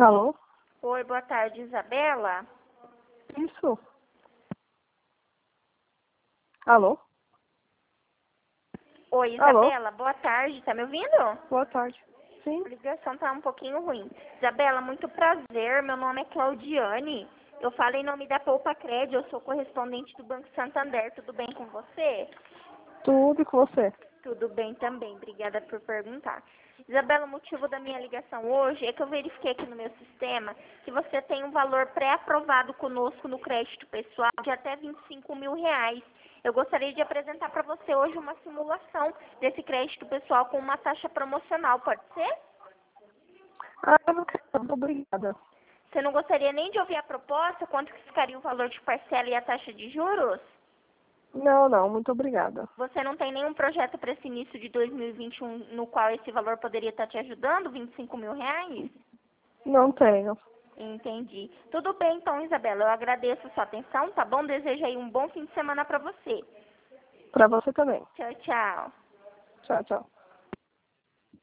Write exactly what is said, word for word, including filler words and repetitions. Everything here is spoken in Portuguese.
Alô? Oi, boa tarde, Isabela. Isso. Alô? Oi, Alô? Isabela, boa tarde, tá me ouvindo? Boa tarde. Sim. A ligação tá um pouquinho ruim. Isabela, muito prazer, meu nome é Claudiane. Eu falo em nome da Poupa Cred, eu sou correspondente do Banco Santander, tudo bem com você? Tudo com você. Tudo bem também, obrigada por perguntar. Isabela, o motivo da minha ligação hoje é que eu verifiquei aqui no meu sistema que você tem um valor pré-aprovado conosco no crédito pessoal de até vinte e cinco mil reais. Eu gostaria de apresentar para você hoje uma simulação desse crédito pessoal com uma taxa promocional, pode ser? Ah, eu não quero. Muito obrigada. Você não gostaria nem de ouvir a proposta, quanto que ficaria o valor de parcela e a taxa de juros? Não, não. Muito obrigada. Você não tem nenhum projeto para esse início de dois mil e vinte e um no qual esse valor poderia estar te ajudando, vinte e cinco mil reais? Não tenho. Entendi. Tudo bem então, Isabela. Eu agradeço a sua atenção, tá bom? Desejo aí um bom fim de semana para você. Pra você também. Tchau, tchau. Tchau, tchau.